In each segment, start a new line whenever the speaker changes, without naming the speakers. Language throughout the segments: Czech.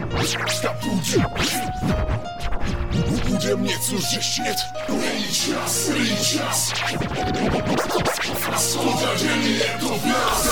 Budem něco řešit, není čas. Spotažený je to v nás.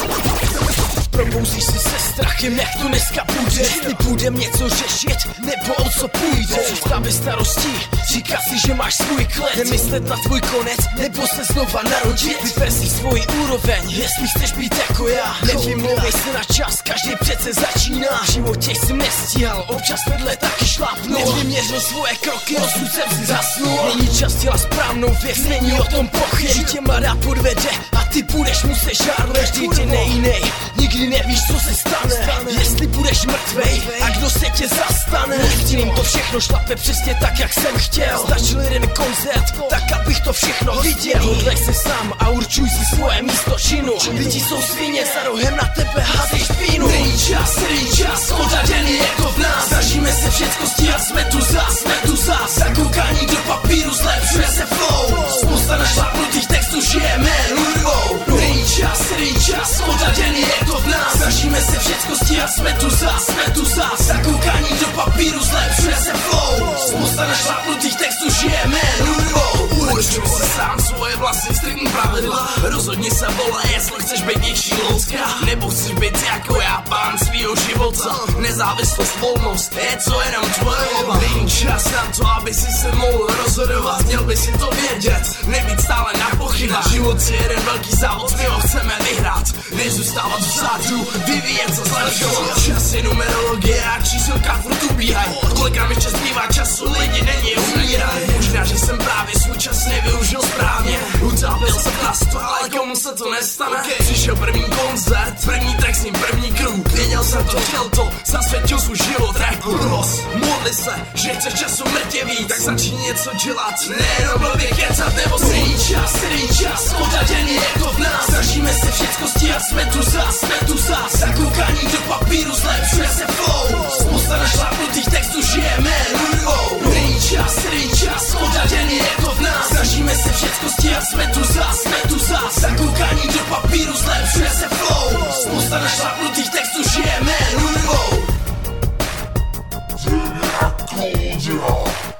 Probouzíš si se strachem, jak to dneska bude. Jestli budem něco řešit, nebo o co půjde. Představy starostí, říká si, že máš svůj klid. Nemyslet na tvůj konec, nebo se znova narodit. Vyber si svoji úroveň, jestli chceš být jako já. Nevymlouvej se na čas, každý přece začíná. V životě jsem nestíhal, občas vedle taky šlápnul. Nevyměřil svoje kroky, osud jsem si zasnul. Není čas dělat správnou věc, není o tom pochyb. Že tě mladá podvede a ty budeš muset žárlit. Každý den je jiný, nikdy nevíš, co se stane. Jestli budeš mrtvej a kdo se tě zastane. Stíním to všechno šlape přesně tak, jak jsem chtěl. Stačil jeden koncert, tak abych to všechno viděl. Hodlej se sám a určuj si svoje místo činu. Lidi jsou svině, za rohem na tebe házej špínu. Není čas, odraděný je to v nás. Snažíme se všecko stíhat, jsme tu zas. Zakoukání do papíru zlepšuje se flow. Spousta našlápnutých textů žijeme hudbou. Není čas, odraděný je to v nás. Snažíme se všecko stíhat, jsme tu zas. Zakoukání do papíru zlepšuje se flow. Spousta našlápnutých textů žijeme hudbou.
Určuj si sám svoje vlastní striktní pravidla. Rozhodni se, vole, jestli chceš být něčí louska, nebo chceš být jako já, pán svýho života. Nezávislost, volnost, je co jenom tvoje volba. Není čas na to, aby si se mohl rozhodovat. Měl by si to vědět, nebýt stále na pochybách. Život je jeden velký závod, my ho chceme vyhrát. Nezůstávat vzadu, vyvíjet se, zlepšovat. Čas je numerologie a číselka furt ubíhaj. Kolik nám ještě zbývá času, lidi není umíraj. Možná, že jsem právě svůj čas nevyužil správně. Utávil se v plastu, ale komu se to nestane. Přišel první koncert, první track s ním první crew. Věděl jsem to, chtěl to, zasvětil svůj život rapu. Modli se, že chceš času mrtě víc, tak začni něco dělat, nejenom blbě kecat nebo si.
Není čas, odraděný je to v nás. Snažíme se všecko stíhat, jsme tu zas. Zakoukání do papíru zlepšuje se flow. Spousta našlápnutých textů žijeme hudbou. Není čas, odraděný je to v nás. Snažíme se všecko stíhat, jsme tu zas. Zakoukání do papíru zlepšuje se flow. Spousta našlápnutých textů žijeme hudbou.
Cold,